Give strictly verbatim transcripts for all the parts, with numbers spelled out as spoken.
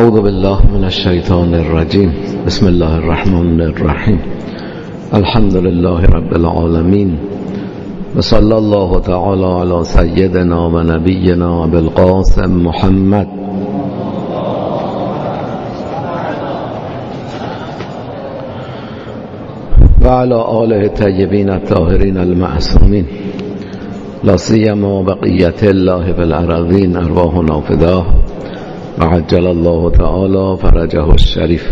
اعوذ بالله من الشیطان الرجیم. بسم الله الرحمن الرحیم. الحمد لله رب العالمین و صلی الله تعالی علی سیدنا و نبینا بالقاسم محمد و علی آله الطیبین الطاهرین المعصومین، لا سیما بقیت الله فی الارضین، ارواحنا فداه و عجل الله تعالی فرجه الشریف.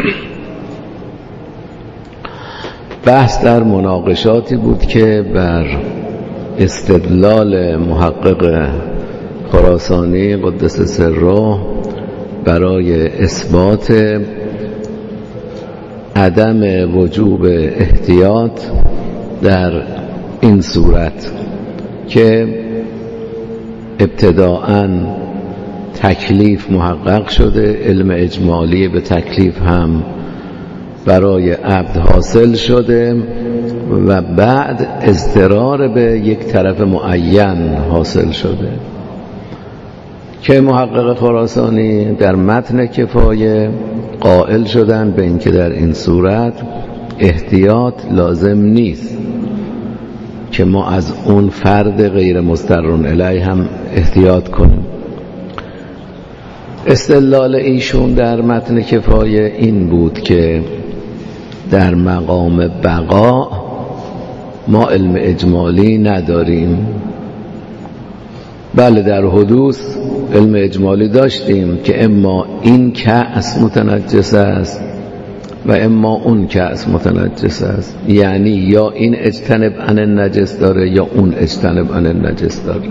بحث در مناقشاتی بود که بر استدلال محقق خراسانی قدس سره برای اثبات عدم وجوب احتیاط در این صورت که ابتداءً تکلیف محقق شده، علم اجمالی به تکلیف هم برای عبد حاصل شده و بعد اضطرار به یک طرف معین حاصل شده که محقق خراسانی در متن کفایه قائل شدن به اینکه در این صورت احتیاط لازم نیست که ما از اون فرد غیر مضطر الیه هم احتیاط کنیم. استدلال ایشون در متن کفایه این بود که در مقام بقا ما علم اجمالی نداریم. بله، در حدوث علم اجمالی داشتیم که اما این کأس متنجس است و اما اون کأس متنجس است، یعنی یا این اجتنب عن النجس داره یا اون اجتنب عن النجس داره.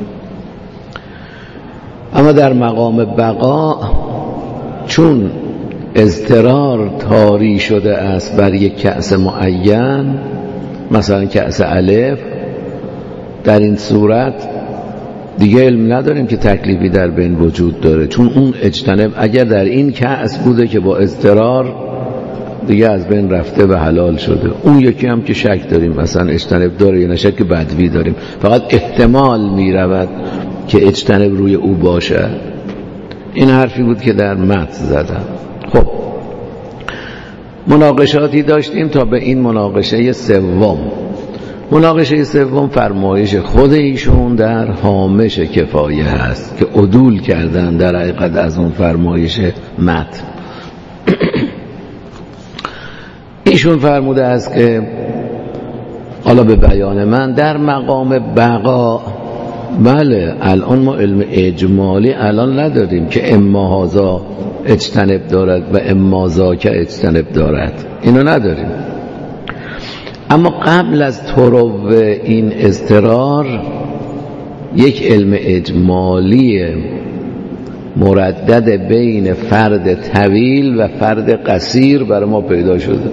اما در مقام بقا چون اضطرار طاری شده است بر یک کأس معین، مثلا کأس الف، در این صورت دیگه علم نداریم که تکلیفی در بین وجود داره، چون اون اجتنب اگر در این کأس بوده که با اضطرار دیگه از بین رفته و حلال شده. اون یکی هم که شک داریم مثلا اجتنب داره یا نه، شک بدوی داریم، فقط احتمال می رود که اجتنب روی او باشه. این حرفی بود که در متن زدم. خب مناقشاتی داشتیم تا به این مناقشه سوم. مناقشه سوم فرمایش خود ایشون در هامش کفایه هست که عدول کردن در حقیقت از اون فرمایش متن. ایشون فرموده است که حالا به بیان من در مقام بقا، بله الان ما علم اجمالی الان نداریم که اما هذا اجتنب دارد و اما ذاک اجتنب دارد، اینو نداریم. اما قبل از طرو این اضطرار یک علم اجمالی مردد بین فرد طویل و فرد قصیر برای ما پیدا شده.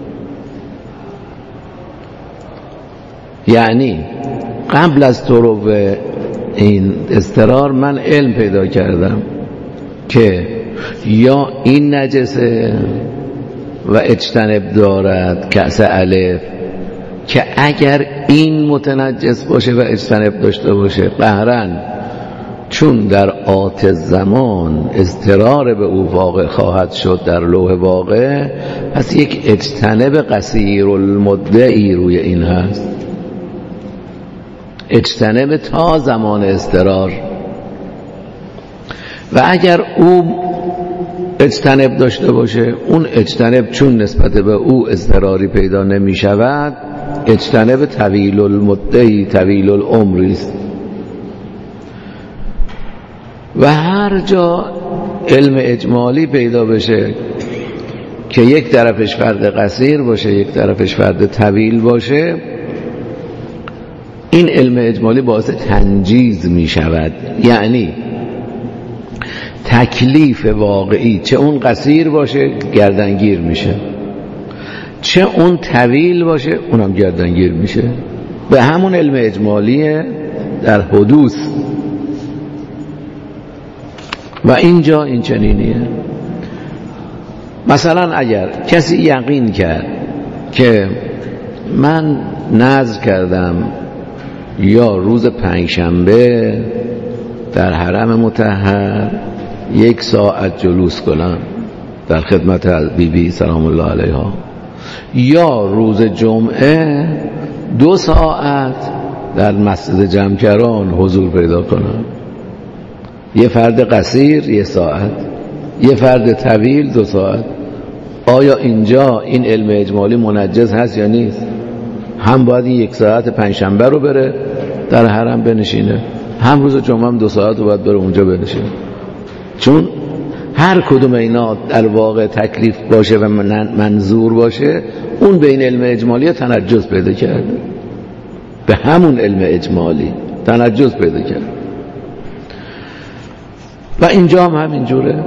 یعنی قبل از طرو این اضطرار من علم پیدا کردم که یا این نجسه و اجتنب دارد کأس الف، که اگر این متنجس باشه و اجتنب داشته باشه قهرن، چون در آت زمان اضطرار به او واقع خواهد شد در لوح واقع، پس یک اجتنب قصیر المدعی روی این هست، اجتنب تا زمان اضطرار. و اگر او اجتنب داشته باشه، اون اجتنب چون نسبت به او اضطراری پیدا نمی شود، اجتنب طویل المدعی طویل العمری است. و هر جا علم اجمالی پیدا بشه که یک طرفش فرد قصیر باشه یک طرفش فرد طویل باشه، این علم اجمالی باعث تنجیز می شود. یعنی تکلیف واقعی چه اون قصیر باشه گردنگیر میشه، چه اون طویل باشه اونم گردنگیر میشه، به همون علم اجمالیه در حدوث. و اینجا این چنینیه. مثلا اگر کسی یقین کرد که من نذر کردم یا روز پنجشنبه در حرم مطهر یک ساعت جلوس کنم در خدمت بی بی سلام الله علیها، یا روز جمعه دو ساعت در مسجد جمکران حضور پیدا کنم. یه فرد قصیر یه ساعت، یه فرد طویل دو ساعت. آیا اینجا این علم اجمالی منجز هست یا نیست؟ هم باید این یک ساعت پنجشنبه رو بره در حرم بنشینه، هم روز جمعه هم دو ساعت رو باید بره اونجا بنشینه. چون هر کدوم اینا در واقع تکلیف باشه و منظور باشه، اون بین علم اجمالی تنجز پیدا کرده، به همون علم اجمالی تنجز پیدا کرده. و اینجا هم همینجوره.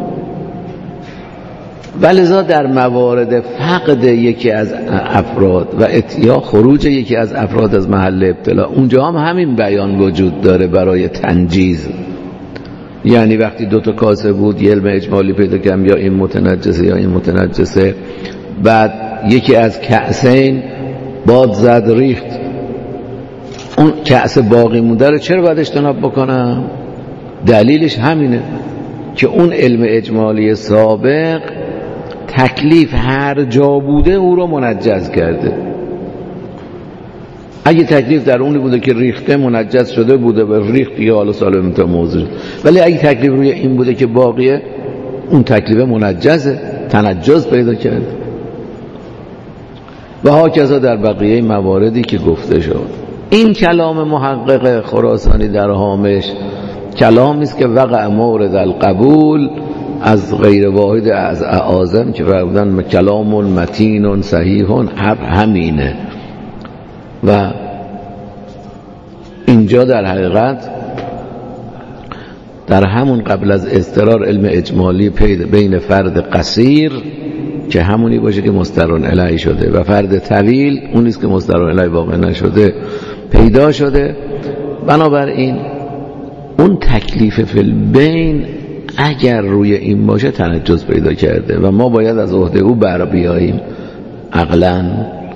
ولذا در موارد فقد یکی از افراد و یا خروج یکی از افراد از محل ابتلا، اونجا هم همین بیان وجود داره برای تنجیز. یعنی وقتی دو تا کاسه بود یه علم اجمالی پیدا کردم، یا این متنجسه یا این متنجسه، بعد یکی از کأسین باد زد ریخت، اون کأس باقی مونده رو چرا باید اجتناب بکنم؟ دلیلش همینه که اون علم اجمالی سابق تکلیف هر جا بوده او رو منجز کرده. اگه تکلیف در اونی بوده که ریخته منجز شده بوده و ریخت یا حالا سالم تا موضوع، ولی اگه تکلیف روی این بوده که باقیه، اون تکلیف منجزه، تنجز پیدا کرده. و هاکذا در بقیه مواردی که گفته شد. این کلام محقق خراسانی در هامش کلامی است که وقع مورد القبول از غیر واحد از اعاظم که فرمودن کلام متین صحیح، همینه. و اینجا در حقیقت در همون قبل از اضطرار علم اجمالی پیدا بین فرد قصیر که همونی باشه که مسترون الیه شده و فرد طویل اونیست که مسترون الیه واقع نشده پیدا شده. بنابراین اون تکلیف فی البین اگر روی این باشه تنجز پیدا کرده و ما باید از عهده او بر بیاییم عقلاً.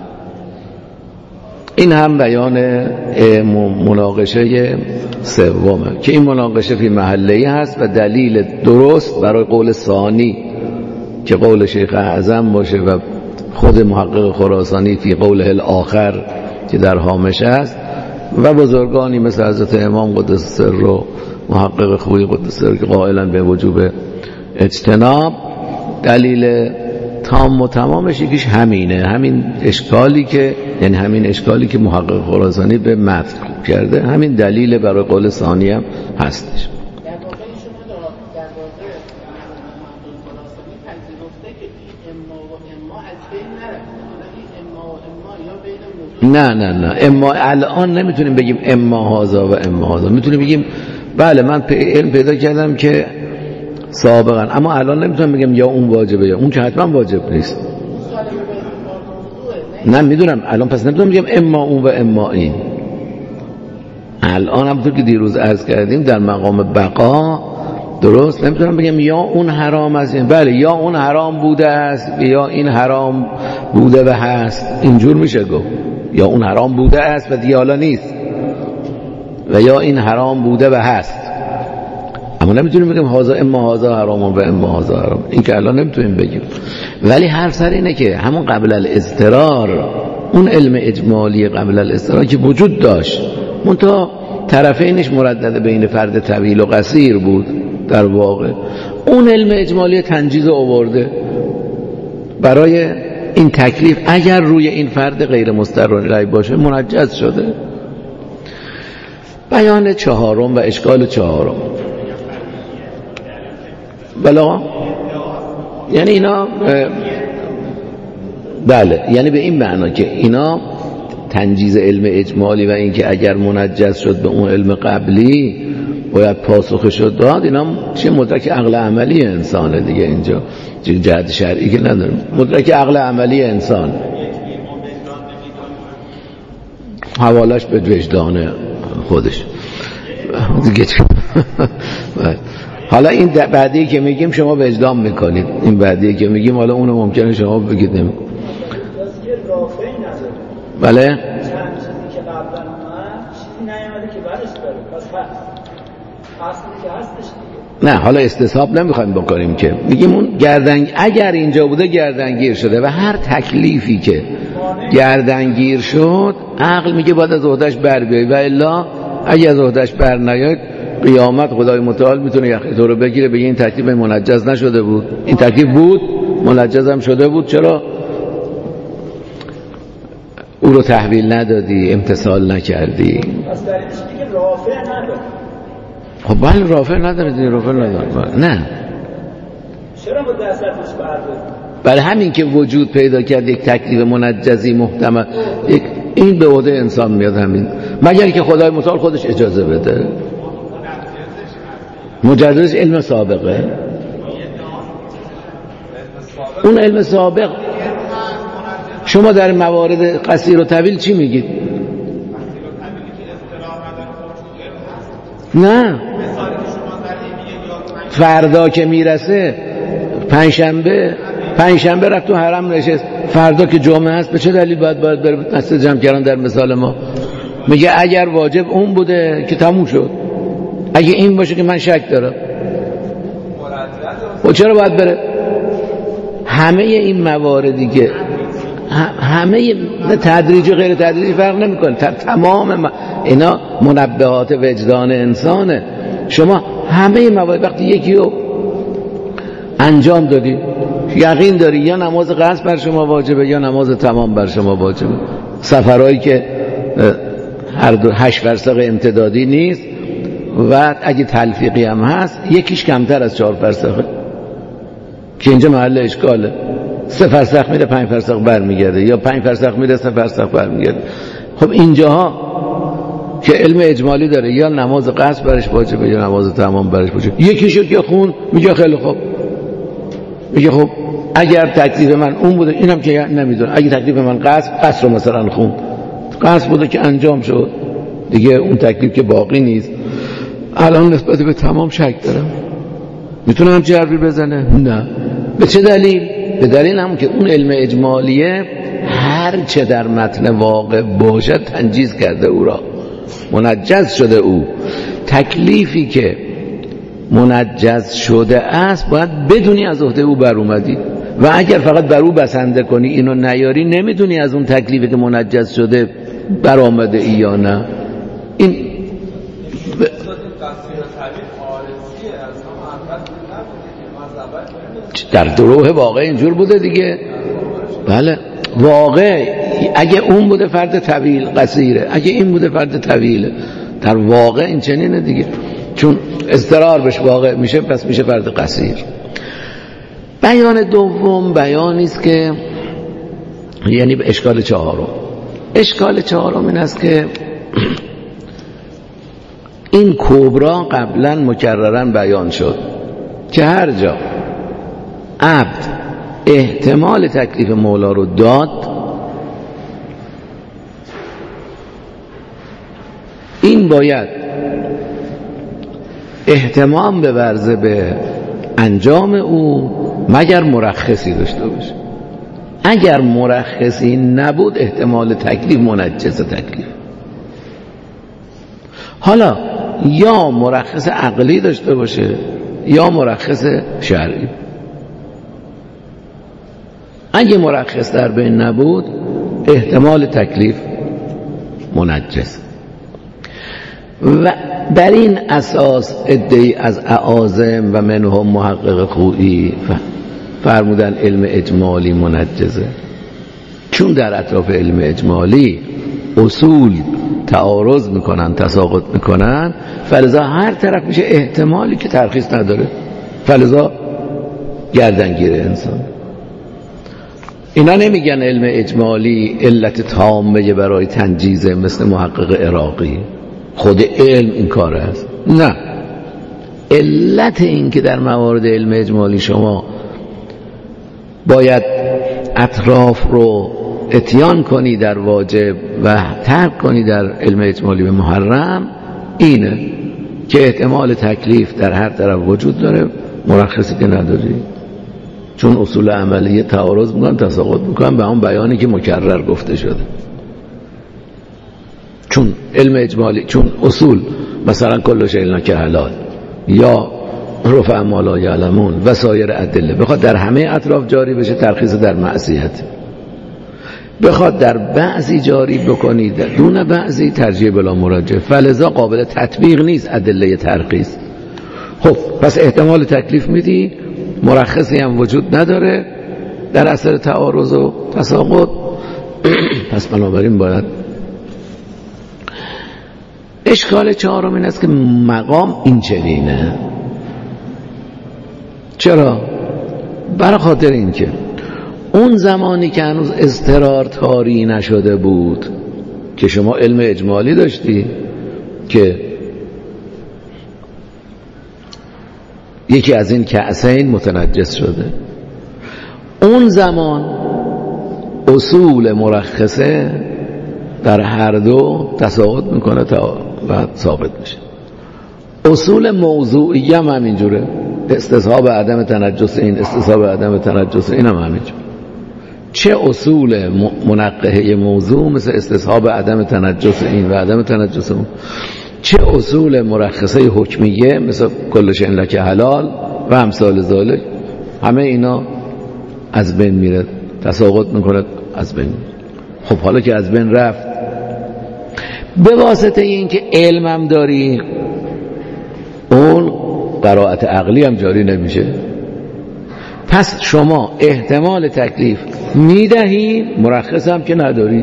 این هم بیان مناقشه سومه که این مناقشه فی محله‌ای هست و دلیل درست برای قول ثانی که قول شیخ اعظم باشه و خود محقق خراسانی فی قوله الاخر که در هامش است و بزرگانی مثل حضرت امام قدس سر و محقق خوی قدس سر که قائلن به وجوب اجتناب. دلیل تام و تمامش یکیش همینه، همین اشکالی که یعنی همین اشکالی که محقق خراسانی به متن کرده، همین دلیل برای قول ثانی هم هستش. نه نه نه اما الان نمیتونیم بگیم اما هازا و اما هازا، میتونیم بگیم بله من علم پیدا کردم که سابقا، اما الان نمیتونم بگم یا اون واجبه یا اون که حتما واجب نیست. نه میدونم الان، پس نمیتونم بگم اما اون و اما این. الان همونطور که دیروز عرض کردیم در مقام بقا درست نمیتونم بگم یا اون حرام است، بله یا اون حرام بوده است یا این حرام بوده و هست، اینجور میشه گفت یا اون حرام بوده است و دیگه حالا نیست و یا این حرام بوده و هست. اما نمیتونیم بگیم هازا اما هازا حرام و اما هازا حرام، این که الان نمیتونیم بگیم. ولی حرف سر اینه که همون قبل الاضطرار، اون علم اجمالی قبل الاضطرار که وجود داشت منتها طرفینش مردد بین فرد طویل و قصیر بود، در واقع اون علم اجمالی تنجیز آورده برای این تکلیف اگر روی این فرد غیر مسترون الیه باشه منجز شده. بیان چهارم و اشکال چهارم بلا یعنی اینا بله یعنی به این معنا که اینا تنجیز علم اجمالی و اینکه اگر منجز شد به اون علم قبلی باید پاسخ شد داد، اینا چه مدرک عقل عملی انسانه دیگه، اینجا جهت شرعی که نداریم، مدرک عقل عملی انسان حوالش به وجدان خودش دیگه. حالا این بعدی که میگیم شما وجدان میکنید، این بعدی که میگیم حالا اونو ممکنه شما بگید نمی بله چند چیزی که قبلا اومد چیزی نیامده که بعدش داره، پس هست اصلی که هستش دیگه. نه حالا استصحاب نمیخوایم بکنیم که میگیم اون گردن اگر اینجا بوده گردنگیر شده و هر تکلیفی که گردنگیر شد عقل میگه باید از عهده‌اش بر بیای و الا اگه از عهده‌اش بر نیاد قیامت خدای متعال میتونه یخ تو رو بگیره بگه این تکلیف منجز نشده بود، این تکلیف بود منجز هم شده بود، چرا او رو تحویل ندادی، امتثال نکردی؟ پس در این دیگه رافع نداره. خب بله رافع نداره دیگه، رافع نداره. نه چرا با دستش برداری؟ برای همین که وجود پیدا کرد یک تکلیف منجزی محتمل، یک این به عهده انسان میاد همین، مگر که خدای متعال خودش اجازه بده. مجرد علم سابقه، اون علم سابق شما در موارد قصیر و طویل چی میگید؟ نه فردا که میرسه پنجشنبه پنجشنبه رفت تو حرم نشست، فردا که جمعه هست به چه دلیل باید باید بره مسجد جمع کردن؟ در مثال ما میگه اگر واجب اون بوده که تموم شد، اگه این باشه که من شک دارم و چرا باید بره؟ همه این مواردی که همه تدریجی و غیر تدریجی فرق نمیکنه، تمام م... اینا منبهات وجدان انسانه. شما همه این موارد وقتی یکی رو انجام دادی یقین داری یا نماز قصر بر شما واجبه یا نماز تمام بر شما واجبه. سفرهایی که هر دو هشت فرسخ امتدادی نیست و اگه تلفیقی هم هست یکیش کمتر از چهار فرسخه که اینجا محل اشکاله. سه فرسخ میره پنج فرسخ برمیگرده یا پنج فرسخ میره سه فرسخ برمیگرده. خب اینجاها که علم اجمالی داره یا نماز قصر برش واجبه یا نماز تمام برش واجبه، یکیشو که خون میگه خیلی خوب، میگه خب اگر تکلیف من اون بوده، اینم که نمیدونه، اگه تکلیف من قصر قصر رو مثلا خون قصر بوده که انجام شد دیگه، اون تکلیف که باقی نیست. الان نسبت به تمام شک دارم، میتونه همچی حرفی بزنه؟ نه. به چه دلیل؟ به دلیل همون که اون علم اجمالیه هر چه در متن واقع باشد تنجیز کرده، او را منجز شده. او تکلیفی که منجز شده است باید بدونی از عهده او بر اومدی و اگر فقط بر او بسنده کنی اینو نیاری نمیدونی از اون تکلیفی که منجز شده بر آمده ای یا نه. این ب... در دروح واقع اینجور بوده دیگه. بله واقع اگه اون بوده فرد طویل قصیره، اگه این بوده فرد طویله، در واقع این چنینه دیگه، چون اضطرار بهش واقع میشه پس میشه فرد قصیر. بیان دوم بیانی است که یعنی به اشکال چهارم. اشکال چهارم این است که این کبرا قبلا مکررا بیان شد که هر جا عبد احتمال تکلیف مولا رو داد، این باید احتمام به ورزه به انجام او مگر مرخصی داشته باشه. اگر مرخصی نبود احتمال تکلیف منجز تکلیف. حالا یا مرخص عقلی داشته باشه یا مرخص شرعی. اگه مرخص در بین نبود احتمال تکلیف منجز. و بر این اساس عده‌ای از اعاظم و منهم محقق خویی فرمودن علم اجمالی منجزه، چون در اطراف علم اجمالی اصول تعارض میکنن تساقط میکنن، فلذا هر طرف میشه احتمالی که ترخیص نداره، فلذا گردنگیر انسان. اینا نمیگن علم اجمالی علت تامه برای تنجیزه مثل محقق عراقی، خود علم این کار است. نه، علت این که در موارد علم اجمالی شما باید اطراف رو اتیان کنی در واجب و ترک کنی در علم اجمالی به محرم اینه که احتمال تکلیف در هر طرف وجود داره، مرخصی که نداری، چون اصول عملیه تعارض میکنن تساقط میکنن به اون بیانی که مکرر گفته شده. چون علم اجمالی، چون اصول مثلا کل شیء که حلال یا رفع ما لا یعلمون و سایر ادله بخواد در همه اطراف جاری بشه ترخیص در معصیت، بخواد در بعضی جاری بکنید در دون بعضی ترجیح بلا مراجعه، فلذا قابل تطبیق نیست ادله ترخیص. خب پس احتمال تکلیف میدی، مرخصی هم وجود نداره در اثر تعارض و تساقط، پس بنابراین باید. اشکال چهارم این است که مقام این چنینه. چرا؟ برای خاطر این که اون زمانی که هنوز اضطرار طاری نشده بود که شما علم اجمالی داشتی که یکی از این کأسین متنجس شده، اون زمان اصول مرخصه در هر دو تساقط میکنه تا بعد ثابت میشه. اصول موضوعی هم همینجوره، استصحاب عدم تنجس این، استصحاب عدم تنجس این هم همینجور. چه اصول منقحه موضوع مثل استصحاب عدم تنجس این و عدم تنجس اون، چه اصول مرخصه حکمیه مثل کل شیء لک حلال و امثال ذالک، همه اینا از بین میره، تساقط میکنه، از بین میره. خب حالا که از بین رفت، به واسطه این که علمم داری، اون قرائت عقلی هم جاری نمیشه. پس شما احتمال تکلیف میدهی، مرخص هم که نداری.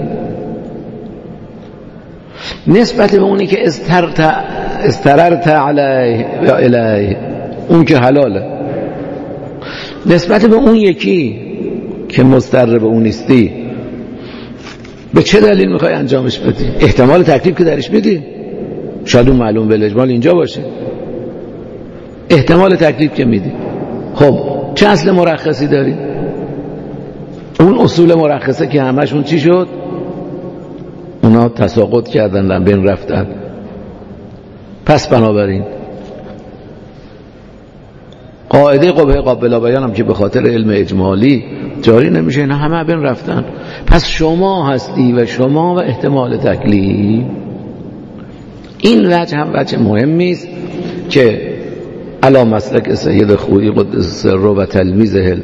نسبت به اونی که استرت استررت علیه و الیه، اون که حلاله، نسبت به اون یکی که مضطر به اون نیستی، به چه دلیل میخوای انجامش بدی؟ احتمال تکلیف که درش میدی، شاید اون معلوم بالاجمال اینجا باشه، احتمال تکلیف که میدی. خب چه اصل مرخصی داری؟ اون اصول مرخصه که همشون چی شد؟ اونا تساقط کردن، لن بین رفتن. پس بنابراین قاعده قبه قابل بیان هم که به خاطر علم اجمالی جاری نمیشه، اینا همه بین رفتن. پس شما هستی و شما و احتمال تکلیف. این وجه هم وجه مهمی است که علی مسلک سید خویی قدس سره و تلمیذه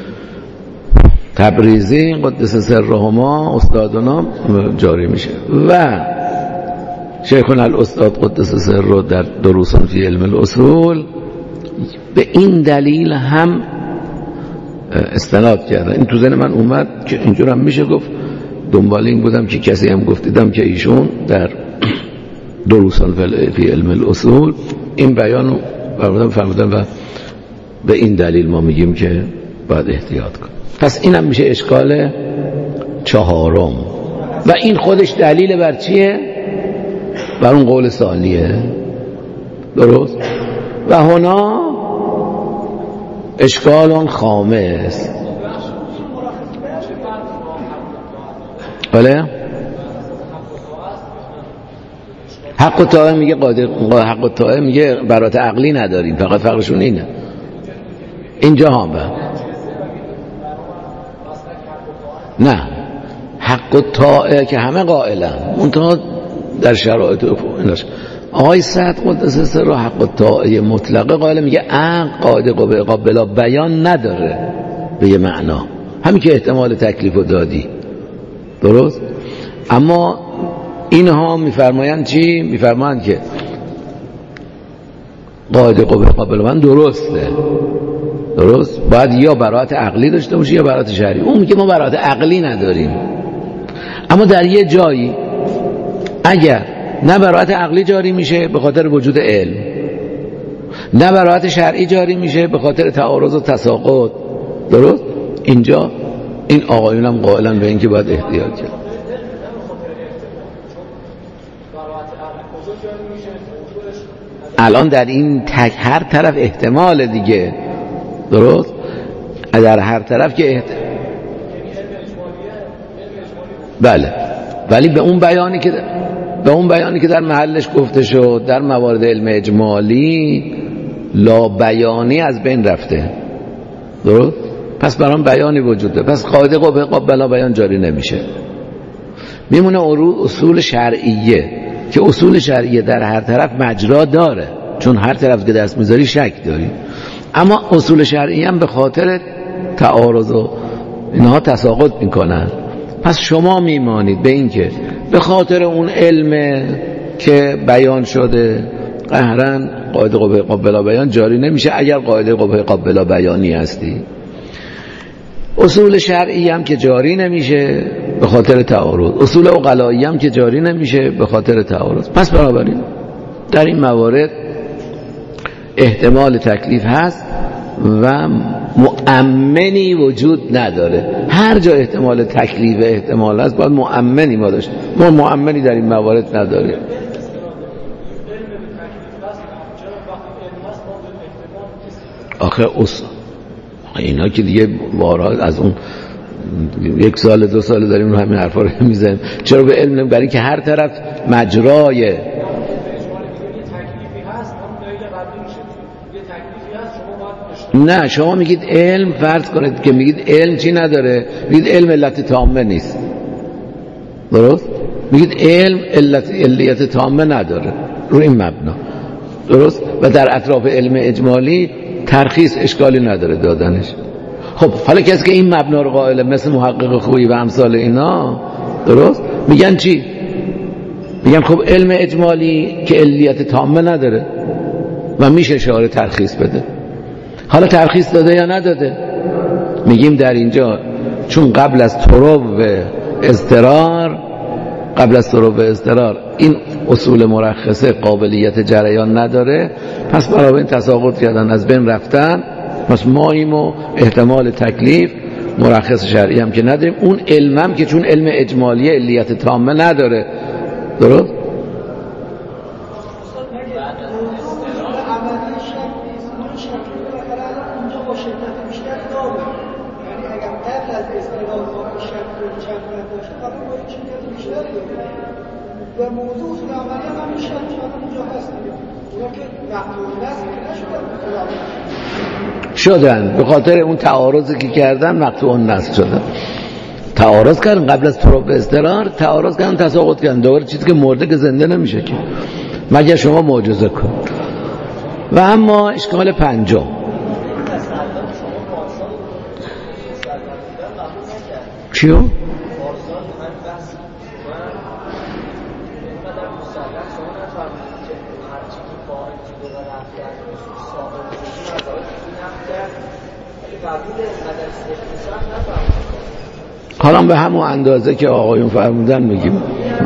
تبریزی قدس سرهما استادنا جاری میشه و شیخنا الاستاد قدس سره در دروسان فی علم الاصول به این دلیل هم استناد کردن. این تو ذهن من اومد که اینجور هم میشه گفت، دنبال این بودم که کسی هم گفت دیدم که ایشون در دروسان فی علم الاصول این بیانو برمودن فرمودن و به این دلیل ما میگیم که باید احتیاط کن. پس اینم میشه اشکال چهارم و این خودش دلیل بر چیه؟ بر اون قول ثانیه. درست؟ و هنا اشکال خامس. بله؟ حق و طاعه میگه قادر، حق و طاعه میگه برات عقلی نداریم، فقط فرقشون اینه. اینجا هم به نه حق و طاعه که همه قائلن، منتها در شرایط ایناش آقای سعد قدس سره حق و طاعه مطلقه قائل، میگه عقل قاعده قابل بیان نداره به یه معنا، همین که احتمال تکلیف و دادی. درست؟ اما اینها میفرمایند چی؟ میفرمایند که قاعده قابل بیان درسته. درست؟ باید یا براءت عقلی داشته باشه یا براءت شرعی. اون میگه ما براءت عقلی نداریم، اما در یه جایی اگر نه براءت عقلی جاری میشه به خاطر وجود علم، نه براءت شرعی جاری میشه به خاطر تعارض و تساقط. درست؟ اینجا این آقایون هم قائلن به این که باید احتیاط کرد. الان در این تک هر طرف احتمال دیگه. درست؟ در هر طرف که احتمال، بله، ولی به اون بیانی که به اون بیانی که در محلش گفته شد در موارد علم اجمالی لا بیانی از بین رفته. درست؟ پس برام بیانی وجوده، پس قاعده قابل بیان جاری نمیشه، میمونه اصول شرعیه که اصول شرعیه در هر طرف مجرا داره، چون هر طرف که دست میذاری شک داری. اما اصول شرعی هم به خاطر تعارض و اینها تساقط میکنن. پس شما میمانید به این که به خاطر اون علم که بیان شده قهرن قاعده قبه قابل بیان جاری نمیشه اگر قاعده قبه قابل بیانی هستی. اصول شرعی هم که جاری نمیشه به خاطر تعارض، اصول عقلایی هم که جاری نمیشه به خاطر تعارض. پس بنابراین در این موارد احتمال تکلیف هست و مؤمنی وجود نداره. هر جا احتمال تکلیف احتمال هست باید مؤمنی ما داشت. ما مؤمنی در این موارد نداریم. آخه اصلا اینا که دیگه بارها از اون یک سال دو سال داریم همین حرفا رو میزنیم. چرا به علم نمی؟ برای که هر طرف مجرای نه. شما میگید علم، فرض کنید که میگید علم چی نداره، میگید علم علت تامه نیست، درست؟ میگید علم علت علیت تامه نداره رو این مبنا، درست؟ و در اطراف علم اجمالی ترخیص اشکالی نداره دادنش. خب حالا کسی که این مبنا رو قائله مثل محقق خویی و امثال اینا، درست؟ میگن چی؟ میگن خب علم اجمالی که علیت تامه نداره و میشه شعار ترخیص بده. حالا ترخیص داده یا نداده؟ میگیم در اینجا چون قبل از طرق و اضطرار قبل از طرق و اضطرار این اصول مرخصه قابلیت جریان نداره، پس برای این تساقط کردن، از بین رفتن. پس ما ایمو احتمال تکلیف مرخص شرعی هم که نداریم، اون علمم که چون علم اجمالی علیت تامه نداره، درست؟ و موضوع اصول عملی هم همیشه اونجا هست دیگه. اونا که مقبول نست نشدن شدن به خاطر اون تعارضی که کردن مقطوع نست شدن. تعارض کردن قبل از طرق اضطرار، تعارض کردن تساقط کردن. دوباره چیزی که مرده که زنده نمیشه که مگر شما معجزه کن. و اما اشکال پنجم چیو؟ حالا به همون اندازه که آقایون فرمودن میگیم.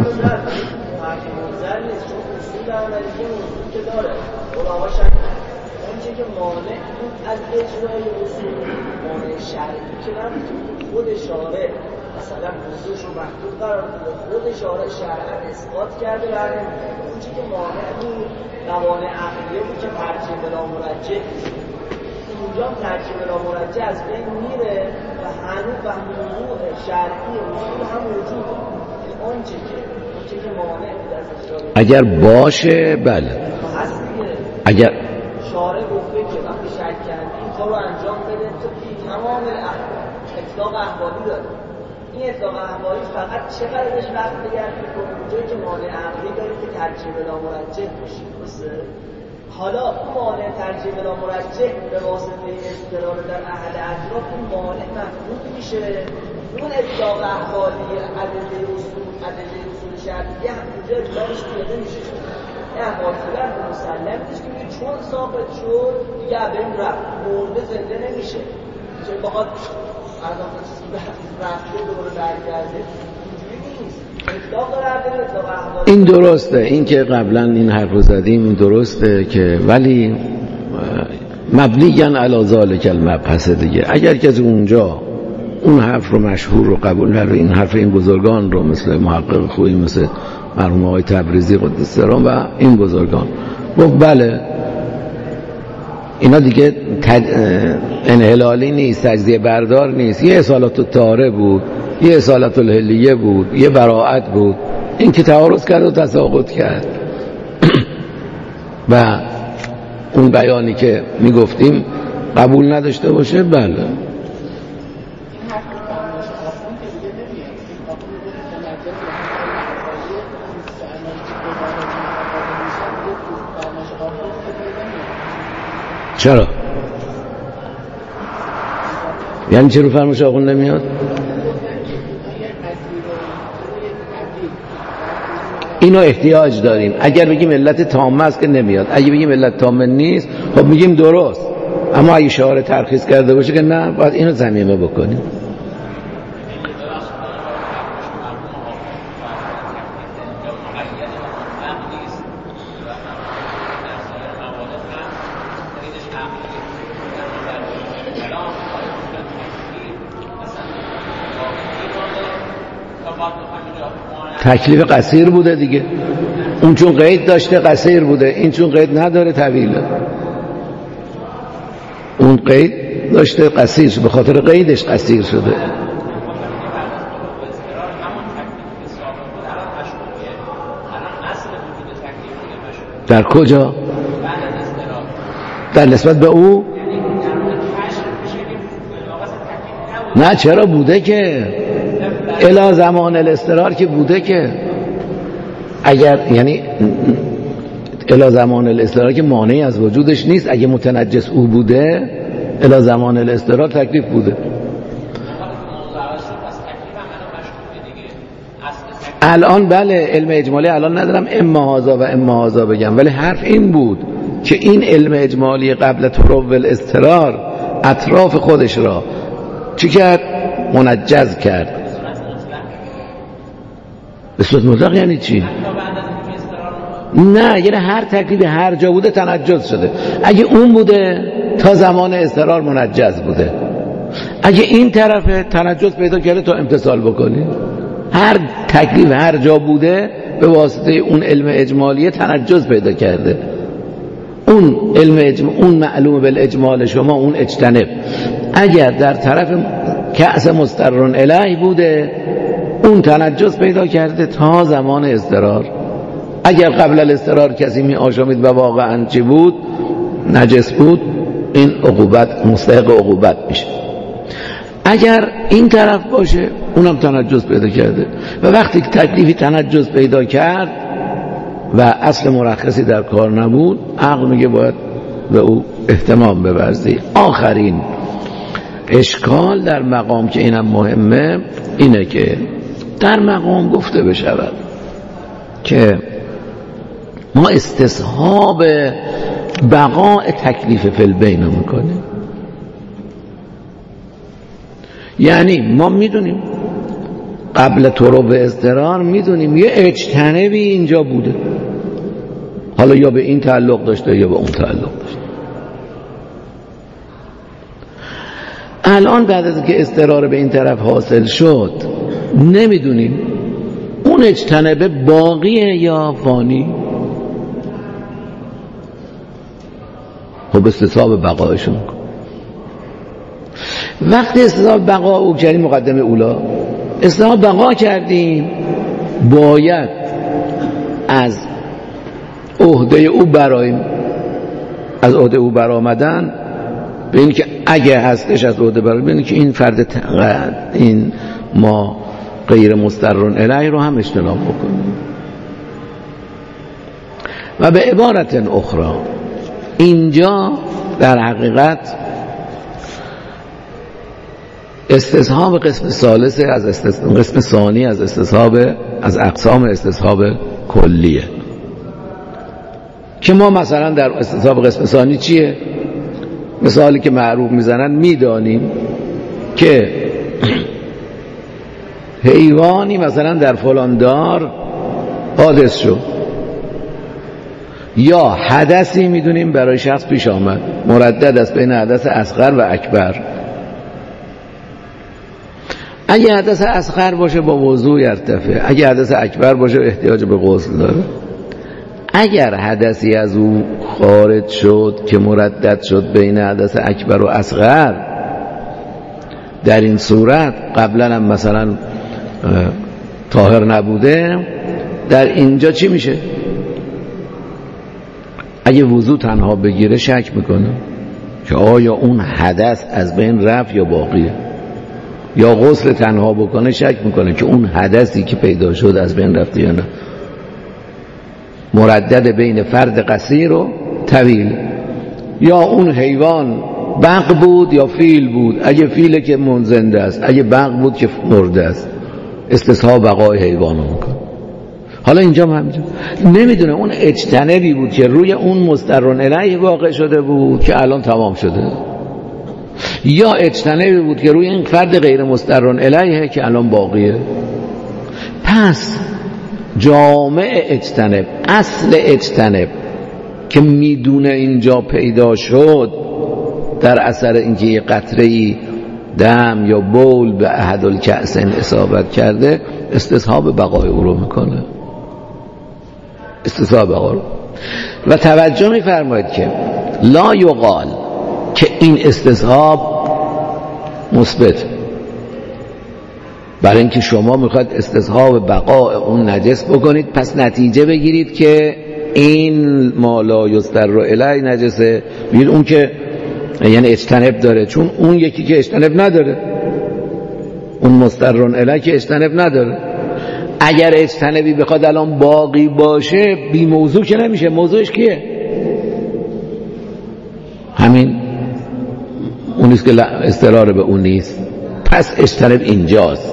از اجرای اصول مانع شرعی که نمیتونه خود شارع مثلا موضوعش رو محدود قرار داده، خود شارع شرعا اثبات کرده برای اون چی که مانع بود موانع عقلیه بود که ترجیح بلا مرجح اونجا ترجیح بلا مرجح از بین میره و هنوز و موضوع شرعی اصول هم موجود اون چی که اون چی که مانع بود از اجرای اگر باشه بله هست دیگه. اگر شارع گفته که وقتی شک کردی این کار رو انجام بده تو بی تمام اطلاق احوالی داره. این اطلاق احوالی فقط چقدر بهش وقت بگرد میکنه اونجایی که مانع عقلی داری که ترجیح بلا مرجح باشی. درسته؟ حالا اون مانع ترجیح بلا مرجح به واسطه اضطرار در احد اطراف اون مانع مفهوم میشه. اون اطلاق احوالی ادله اصول ادله اصول شرعی هم اونجا اطلاقش پیاده میشه. احوال شدن به مسلم نیست که چون ثابت شد دیگه بین رفت مرده زنده نمیشه. چون بخواد ارزان چیزی رفته دوباره برگرده اینجوری نیست. اطلاق داره عدل اطلاق احوال. این درسته، این که قبلا این حرف رو زدیم این درسته که ولی مبنیاً علی ذالک المبحث دیگه. اگر کسی اونجا اون حرف رو مشهور رو قبول نداره، این حرف این بزرگان رو مثل محقق خویی مثل مرحوم آقای تبریزی قدس سرام و این بزرگان گفت بله اینا دیگه تد... انحلالی نیست، تجزیه بردار نیست، یه اصالت الطهاره بود، یه اصالت الحلیه بود، یه براءت بود، این که تعارض کرد و تساقط کرد و اون بیانی که میگفتیم قبول نداشته باشه بله. چرا؟ یعنی چه رو فرمایش آقون نمیاد؟ اینو احتیاج داریم. اگر بگیم علت تامه است که نمیاد، اگه بگیم علت تامه نیست خب میگیم درست، اما اگه شعار ترخیص کرده باشه که نه، باید اینو ضمیمه بکنیم. تکلیف قصیر بوده دیگه، اون چون قید داشته قصیر بوده، این چون قید نداره طویله. اون قید داشته قصیر شده، به خاطر قیدش قصیر شده. در کجا؟ در نسبت به او؟ نه چرا بوده که الی زمان الاضطرار که بوده که، اگر یعنی الی زمان الاضطرار که مانعی از وجودش نیست، اگه متنجس او بوده الی زمان الاضطرار تکلیف بوده. الان بله علم اجمالی الان ندارم اما هذا و اما هذا بگم، ولی حرف این بود که این علم اجمالی قبل طرق الاضطرار اطراف خودش را چی کرد؟ منجز کرد. به صورت مطلق یعنی چی؟ نه، یعنی هر تکلیف هر جا بوده تنجز شده. اگه اون بوده تا زمان اضطرار منجز بوده، اگه این طرفه تنجز پیدا کرده تا امتثال بکنی. هر تکلیف هر جا بوده به واسطه اون علم اجمالی تنجز پیدا کرده. اون علم اجمال، اون معلوم بالاجمال شما، اون اجتنب، اگر در طرف کأس مسترن الیه بوده اون تنجس پیدا کرده تا زمان اضطرار. اگر قبل الاضطرار کسی می آشامید و واقعا چی بود؟ نجس بود، این عقوبت مستحق عقوبت میشه. اگر این طرف باشه اونم تنجس پیدا کرده و وقتی تکلیفی تنجس پیدا کرد و اصل مرخصی در کار نبود، عقل میگه باید به او اهتمام بورزی. آخرین اشکال در مقام که اینم مهمه اینه که در مقام گفته بشود که ما استصحاب بقاء تکلیف فی البین میکنیم. یعنی ما میدونیم قبل طرق اضطرار میدونیم یه اجتنبی اینجا بوده، حالا یا به این تعلق داشته یا به اون تعلق داشته. الان بعد از که اضطرار به این طرف حاصل شد نمیدونیم اون اجتنبه باقیه یا فانی. خب استصحاب بقایشون وقتی استصحاب بقا او کردیم، مقدمه اولا استصحاب بقا کردیم، باید از عهده او برایم، از عهده او برآمدن به این که اگه هستش از عهده برآمدن، به این که این فرد تقد این ما غیر مسترن الیه رو هم اجتناب بکنیم. و به عبارت اخرى اینجا در حقیقت استصحاب قسم ثالث از استصحاب قسم ثانی از استصحاب از اقسام استصحاب کلیه که ما مثلا در استصحاب قسم ثانی چیه؟ مثالی که معروف میزنن میدانیم که حیوانی مثلا در فلان دار حادث شد یا حدثی میدونیم برای شخص پیش آمد، مردد است بین حدث اصغر و اکبر. اگه حدث اصغر باشه با وضوء یرتفع، اگه حدث اکبر باشه احتیاج به غسل داره. اگر حدثی از او خارج شد که مردد شد بین حدث اکبر و اصغر، در این صورت قبلا هم مثلا طاهر نبوده، در اینجا چی میشه؟ اگه وضو تنها بگیره شک میکنه که آیا اون حدث از بین رفت یا باقیه، یا غسل تنها بکنه شک میکنه که اون حدثی که پیدا شد از بین رفته یا نه. مردد بین فرد قصیر و طویل. یا اون حیوان بق بود یا فیل بود. اگه فیله که منزنده است، اگه بق بود که مرده است. استصحاب بقای حیوانو میکنه. حالا اینجا هم همینجا نمیدونه اون اجتنبی بود که روی اون مضطرون الیه واقع شده بود که الان تمام شده، یا اجتنبی بود که روی این فرد غیر مضطرون الیه که الان باقیه. پس جامع اجتنب، اصل اجتنب که میدونه اینجا پیدا شد در اثر اینکه یه قطره‌ای دم یا بول به احد الکأسین اصابت کرده، استصحاب بقای او رو میکنه. استصحاب بقای رو. و توجه میفرمایید که لا یقال که این استصحاب مثبت، برای اینکه شما میخواید استصحاب بقای اون نجس بکنید، پس نتیجه بگیرید که این ما لا یستر الی نجسه، بگید اون که یعنی اجتنب داره، چون اون یکی که اجتنب نداره، اون مسترون الی که اجتنب نداره. اگر اجتنبی بخواد الان باقی باشه بی موضوع که نمیشه. موضوعش کیه؟ همین اونیست که استرار به اون نیست. پس اجتنب اینجاست.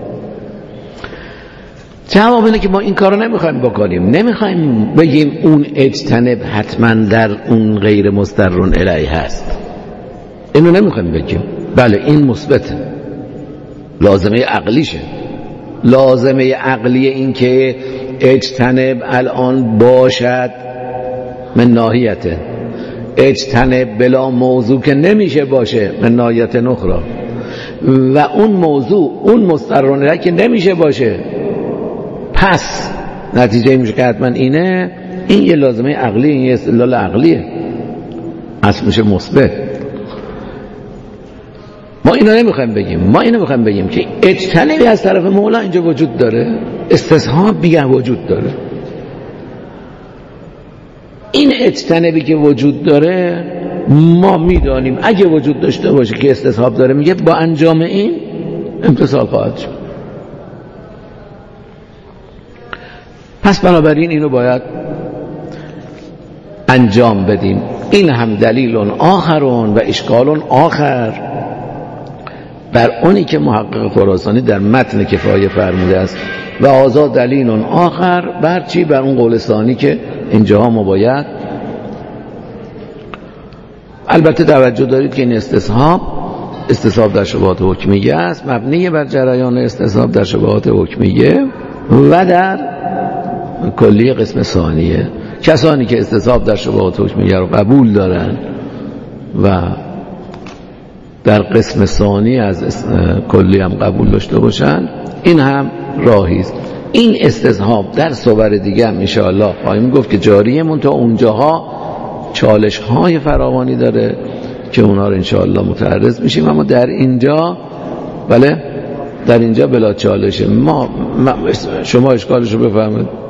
جواب اینه که ما این کارو نمیخوایم بکنیم. نمیخوایم بگیم اون اجتنب حتما در اون غیر مسترون الی هست. اینو نمیخوایم بگیم. بله این مثبته، لازمه عقلیشه. لازمه عقلی این که اجتنب الان باشد من ناحیته، اجتنب بلا موضوع که نمیشه باشه من ناحیت اخرى، و اون موضوع اون مسترون الی که نمیشه باشه. پس نتیجه میشه که حتما اینه. این یه لازمه عقلی، این یه استدلال عقلیه، اصل میشه مثبت. ما اینو نمیخوایم بگیم. ما اینو میخوایم بگیم که اجتنبی از طرف مولا اینجا وجود داره، استصحاب بیگه وجود داره. این اجتنبی که وجود داره ما میدانیم اگه وجود داشته باشه که استصحاب داره، میگه با انجام این امتصال خواهد شد. پس بنابراین اینو باید انجام بدیم. این هم دلیل آخرون و اشکال آخر بر اونی که محقق خراسانی در متن کفایه فرموده است، و آزاد دلیل آخر بر چی؟ بر اون قول ثانی که اینجاها ما باید. البته توجه دارید که این استصحاب استصحاب در شبهات حکمیه است، مبنی بر جریان استصحاب در شبهات حکمیه و در کلی قسم ثانیه. کسانی که استصحاب در شبهات حکمیه رو قبول دارن و در قسم ثانی از کلی هم قبول داشته باشن، این هم راهی است. این استصحاب در صور دیگه هم انشاءالله خواهیم گفت که جاریه، من تا اونجاها چالش های فراوانی داره که اونا رو انشاءالله متعرض میشیم. اما در اینجا بله در اینجا بلا چالشه. ما, ما شما اشکالش رو بفهمید.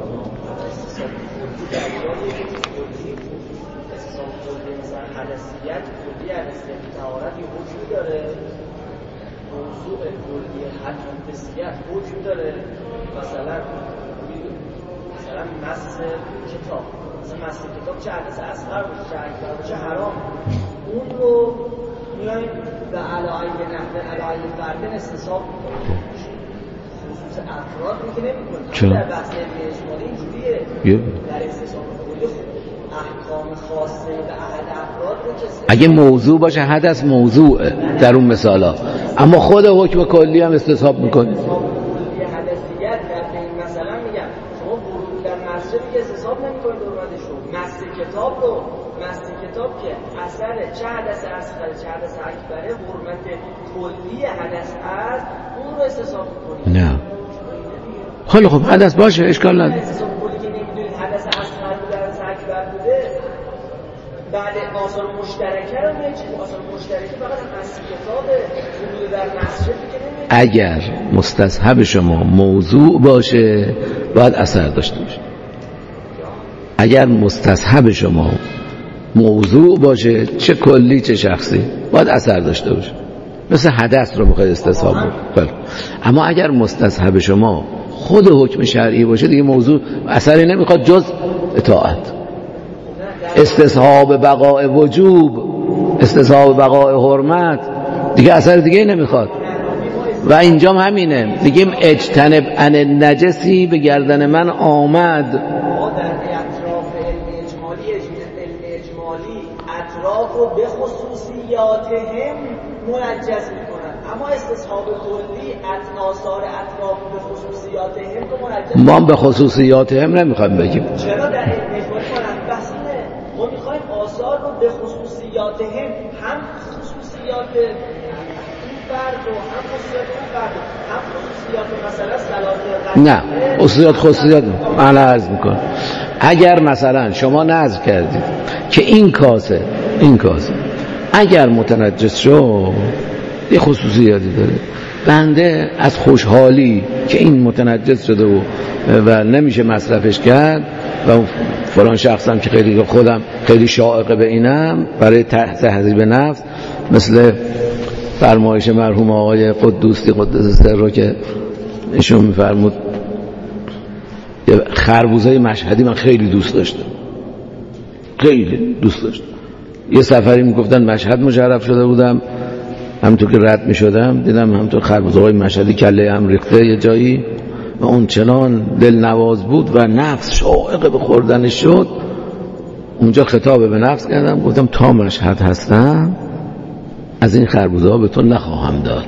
چه حدث اصغر باشه، چه اکبر باشه، حرام. اون رو میایم به علایه نحوه علایه فردن استصحاب میکنیم. خصوص افراد رو که نمیکنیم. در بحث اجمالی اینجوریه. در استصحاب کلی احکام خاصه به احد افراد رو که اگه موضوع باشه حدث موضوع در اون مثالا، اما خود حکم کلی هم استصحاب میکنیم. کلی حدثیت در این مثلا میگم شما ورود در مسجد که استصحاب نمیکنید دورادشون. مس کتاب رو مس کتاب که اثر چه حدث اصغر چه حدث اکبره، حرمت کلی حدث از اون رو استصحاب کنید. نه خیلی خوب، حدث باشه اشکال نداره. استصحاب کلی که نمیدونید حدث اصغر بوده حدث اکبر بوده، بعد آثار مشترکه رو میگه چیز آثار مشترکه فقط مس کتاب ورود در مسجد که نمیدونید. اگر مستصحب شما موضوع باشه باید اثر داشته باشه. اگر مستصحب شما موضوع باشه، چه کلی چه شخصی، باید اثر داشته باشه. مثل حدث رو میخواید استصحاب کنید. اما اگر مستصحب شما خود حکم شرعی باشه دیگه موضوع اثری نمیخواد جز اطاعت. استصحاب بقاء وجوب استصحاب بقای حرمت، دیگه اثر دیگه نمیخواد. و اینجام همینه، میگیم اجتنب عن نجسی به گردن من آمد. ما در اطراف علم اجمالی علم اجمالی اطراف رو به خصوصیاتهم منجز میکنن، اما استصحاب کلی آثار اطراف به خصوصیاتهم رو منجز ما به خصوصیاتهم نمیخوایم بگیم. چرا در علم اجمالی ما بحث اینه، ما میخوایم آثار رو به خصوصیاتهم، هم خصوصیات فرد و هم خصوصیات اون فرد، هم خصوصیات مثلا صلاحیت نه خصوصیات خصوصیات من عرض میکنم. اگر مثلا شما نظر کردید که این کاسه این کاسه اگر متنجس شد یه خصوصیاتی داره، بنده از خوشحالی که این متنجس شده و و نمیشه مصرفش کرد و فلان شخصم که خیلی خودم خیلی شائق به اینم برای تهذیب نفس، مثل فرمایش مرحوم آقای قدوسی قدس سر که ایشون میفرمود یه خربوزه مشهدی من خیلی دوست داشتم، خیلی دوست داشتم. یه سفری میگفتن مشهد مشرف شده بودم، همونطور که رد میشدم دیدم همونطور خربوزه های مشهدی کله هم ریخته یه جایی و اون چنان دلنواز بود و نفس شائق به خوردنش شد. اونجا خطاب به نفس کردم، گفتم تا مشهد هستم از این خربوزه ها به تو نخواهم داد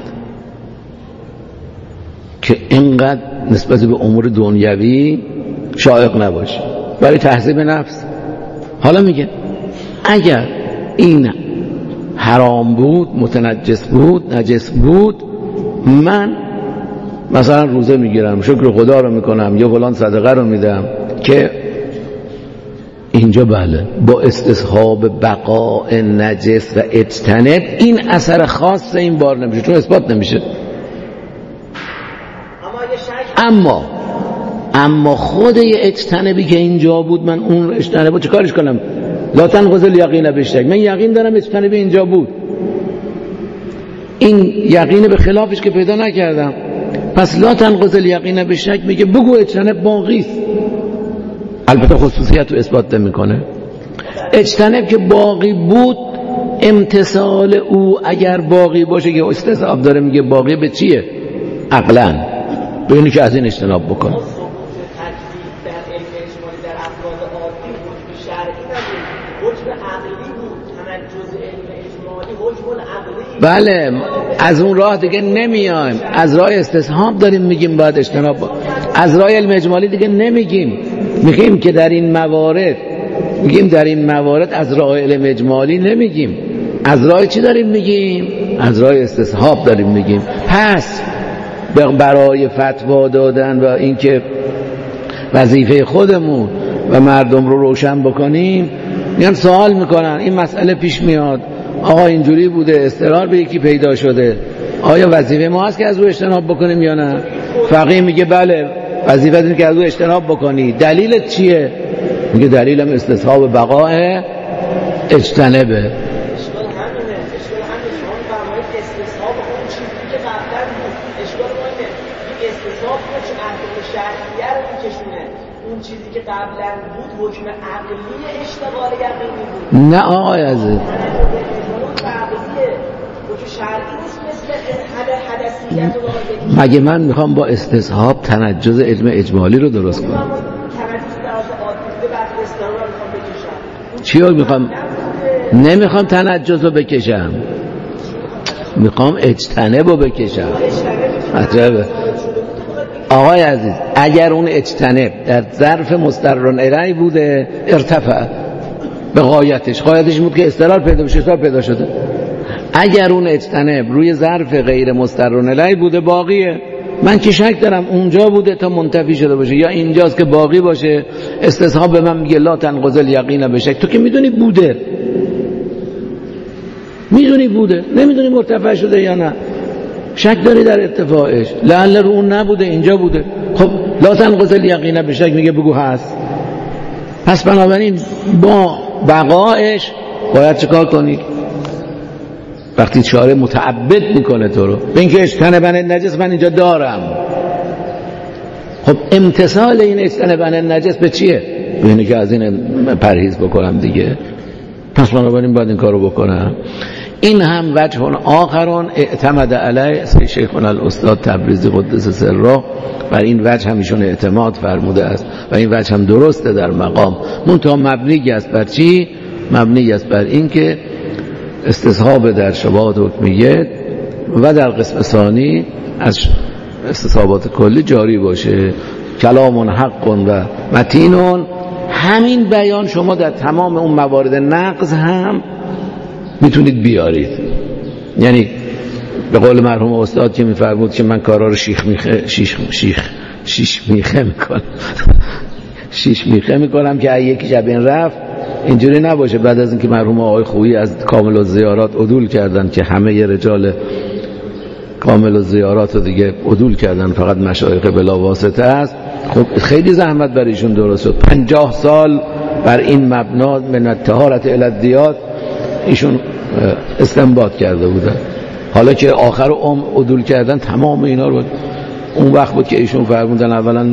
که اینقدر نسبت به امور دنیوی شائق نباشی، برای تهذیب نفس. حالا میگه اگر این حرام بود، متنجس بود، نجس بود، من مثلا روزه میگیرم، شکر خدا رو میکنم، یا فلان صدقه رو میدم، که اینجا بله با استصحاب بقاء نجس و اجتنب این اثر خاص این بار نمیشه، چون اثبات نمیشه. اما اما خود یه اجتنبی که اینجا بود، من اون اجتنبو چه کارش کنم؟ لا تنقض الیقین بالشک، من یقین دارم اجتنب اینجا بود، این یقین به خلافش که پیدا نکردم، پس لا تنقض الیقین بالشک میگه بگو اجتنب باقی است. البته خصوصیت رو اثبات نمیکنه. اجتنب که باقی بود، امتثال او اگر باقی باشه که استصحاب داره، میگه باقی به چیه؟ عقلاً به اینی که از این اجتناب بکن. بله از اون راه دیگه نمیایم، از راه استصحاب داریم میگیم باید اجتناب با. از راه علم اجمالی دیگه نمیگیم، میگیم که در این موارد میگیم در این موارد از راه علم اجمالی نمیگیم، از راه چی داریم میگیم؟ از راه استصحاب داریم میگیم. پس برای فتوا دادن و اینکه وظیفه خودمون و مردم رو روشن بکنیم، میان سوال میکنن این مسئله پیش میاد، آقا اینجوری بوده، اضطرار به یکی پیدا شده، آیا وظیفه ما هست که از او اجتناب بکنیم یا نه؟ فقیه میگه بله وظیفه اینه که از او اجتناب بکنی. دلیلت چیه؟ میگه دلیلم استصحاب بقاء اجتنبه. اون چیزی که قبلا بود حکم عقلی اشتغال یقینی بود. نه آقای عزیز، مگه من میخوام با استصحاب تنجز علم اجمالی رو درست کنم؟ چی رو میخوام؟ نمیخوام تنجز رو بکشم، میخوام اجتنب رو بکشم. عجبه آقای عزیز، اگر اون اجتنب در ظرف مسترن الیه بوده ارتفع به غایتش، غایتش بود که استقرار پیدا بشه، استقرار پیدا شده. اگر اون اجتنب روی ظرف غیر مسترن الیه بوده باقیه. من که شک دارم اونجا بوده تا منتفی شده باشه، یا اینجاست که باقی باشه. استصحاب به من میگه لا تنقض الیقین بالشک، تو که میدونی بوده، میدونی بوده، نمیدونی مرتفع شده یا نه، شک داری در ارتفاعش، لعل رو اون نبوده اینجا بوده. خب لا تنقض الیقین بالشک میگه بگو هست. پس بنابراین با بقایش باید چیکار کنی؟ وقتی شارع متعبد میکنه تو رو به اینکه اجتنبن نجس، من اینجا دارم، خب امتثال این اجتنبن نجس به چیه؟ به اینه که از این پرهیز بکنم دیگه. پس بنابراین باید این کارو بکنم. این هم وجه آخرون اعتمد علیه شیخنا الاستاد تبریزی قدس سره، بر این وجه هم ایشون اعتماد فرموده است و این وجه هم درسته در مقام، منتها مبنی است بر چی؟ مبنی است بر این که استصحاب در شبهات حکمیه و در قسم ثانی از استصحابات کلی جاری باشه. کلام حق و متین، همین بیان شما در تمام اون موارد نقض هم میتونید بیارید. یعنی به قول مرحوم استاد که میفرمود که من کارا رو شیخ میخه شیخ شیخ شیش میخه میکنم شیش میخه میکنم که یکی شب این رفت، اینجوری نباشه. بعد از اینکه مرحوم آقای خویی از کامل الزیارات عدول کردن که همه ی رجال کامل الزیارات رو دیگه عدول کردن، فقط مشایخ بلا واسطه است، خب خیلی زحمت بر ایشون درست شد. پنجاه سال بر این مبنا من الطهارة الی الدیات ایشون استنباط کرده بودن. حالا که آخر عمر عدول کردن تمام اینا رو، اون وقت بود که ایشون فرمودن اولا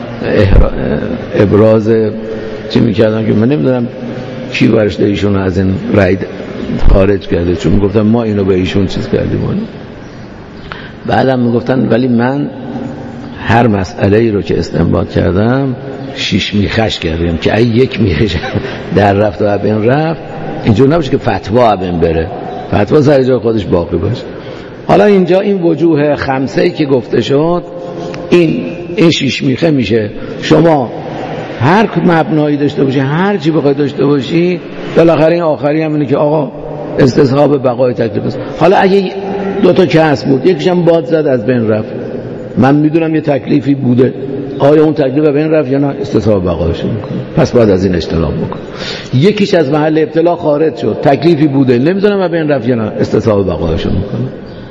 ابراز چی میکردن که من نمیدونم کی ورشته ایشون از این رای خارج کرده، چون میگفتن ما اینو به ایشون چیز کردیم. بعدم میگفتن ولی من هر مسئله ای رو که استنباط کردم شیش میخش کردیم که ای یک میخش در رفت و ابن رفت، اینجور نباشه که فتوا ابن بره، فتوا سر جای خودش باقی باشه. حالا اینجا این وجوه خمسه ای که گفته شد، این این شیش میخه میشه. شما هر مبنایی داشته باشی، هر چی بخوای داشته باشی، بالاخره این آخری هم اینه که آقا استصحاب بقای تکلیف است. حالا اگه دو تا کس بود، یکیشم باد زد از بین رفت، من میدونم یه تکلیفی بوده، آیا اون تکلیف از بین رفت یا نه؟ استصحاب بقایش میکنه، پس باید از این اجتناب بکنه. یکیش از محل ابتلا خارج شد، تکلیفی بوده، نمیدونم از بین رفت یا نه، استصحاب بقایش میکنه.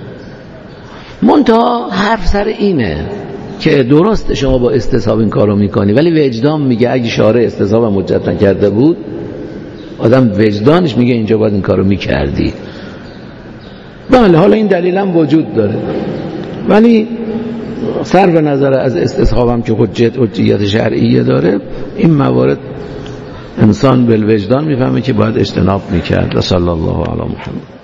منتها حرف سر اینه که درست شما با استصحاب این کارو میکنی، ولی وجدان میگه اگه شارع استصحاب مجرد نکرده بود، آدم وجدانش میگه اینجا باید این کارو میکردی. بله، حالا این دلیل هم وجود داره، ولی صرف نظر از استصحاب هم که حجت حجیت شرعیه داره، این موارد انسان بالوجدان میفهمه که باید اجتناب میکرد. صلی الله علی محمد.